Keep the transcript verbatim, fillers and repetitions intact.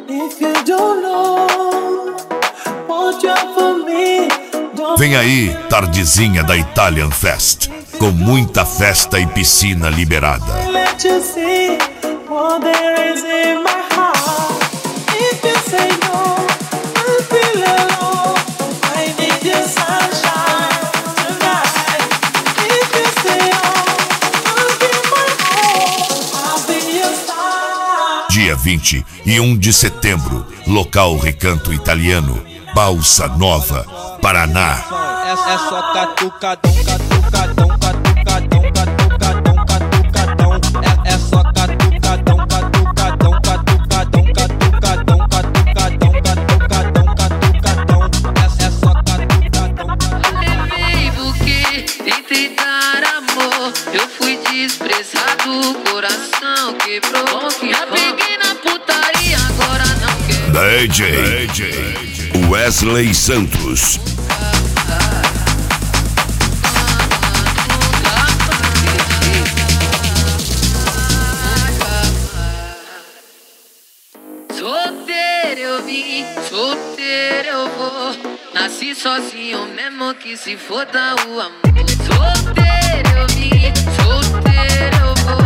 Vem aí, tardezinha da Italian Fest, com muita festa e piscina liberada. Dia vinte e um de setembro, local Recanto Italiano, Balsa Nova, Paraná. É, é só catucadão, catucadão, catucadão, catucadão, catucadão. É, é só catucadão, catucadão, catucadão, catucadão, catucadão, catucadão, catucadão. É, é só catucadão. Levei buquê, tentei dar amor. Eu fui desprezado, coração quebrou. Já peguei na putaria, agora não quero. D J, D J Wesley Santos. Solteiro eu vim, solteiro eu vou. Nasci sozinho mesmo que se foda o amor. Solteiro eu vim, solteiro eu vou.